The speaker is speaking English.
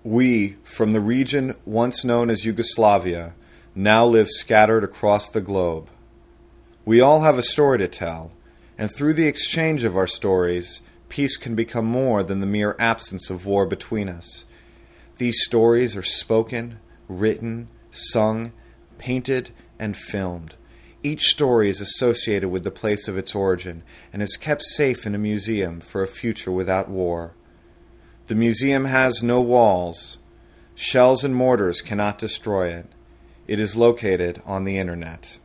We, from the region once known as Yugoslavia, now live scattered across the globe. We all have a story to tell, and through the exchange of our stories, peace can become more than the mere absence of war between us. These stories are spoken, written, sung, painted, and filmed. Each story is associated with the place of its origin and is kept safe in a museum for a future without war. The museum has no walls. Shells and mortars cannot destroy it. It is located on the internet.